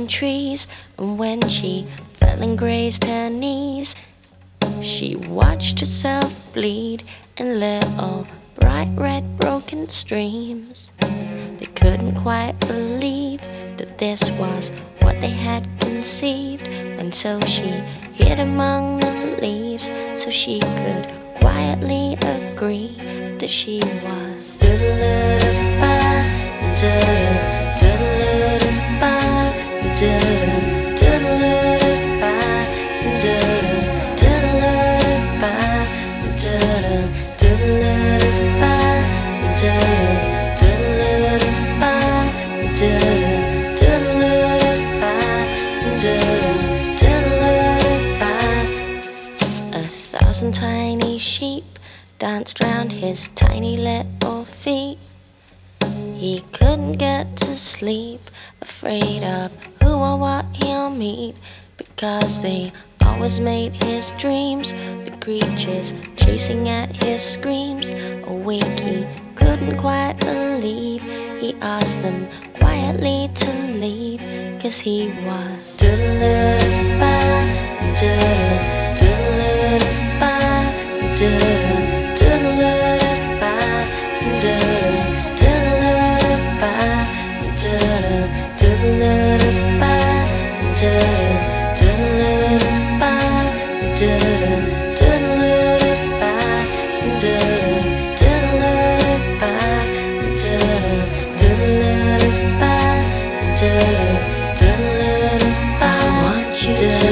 trees. And when she fell and grazed her knees, she watched herself bleed in little bright red broken streams. They couldn't quite believe that this was what they had conceived, and so she hid among the leaves so she could quietly agree that she was a thousand tiny sheep danced round his tiny little feet. He couldn't get to sleep, afraid of who or what he'll meet, because they always made his dreams the creatures chasing at his screams. Awake he couldn't quite believe. He asked them quietly to leave, 'cause he was I want you to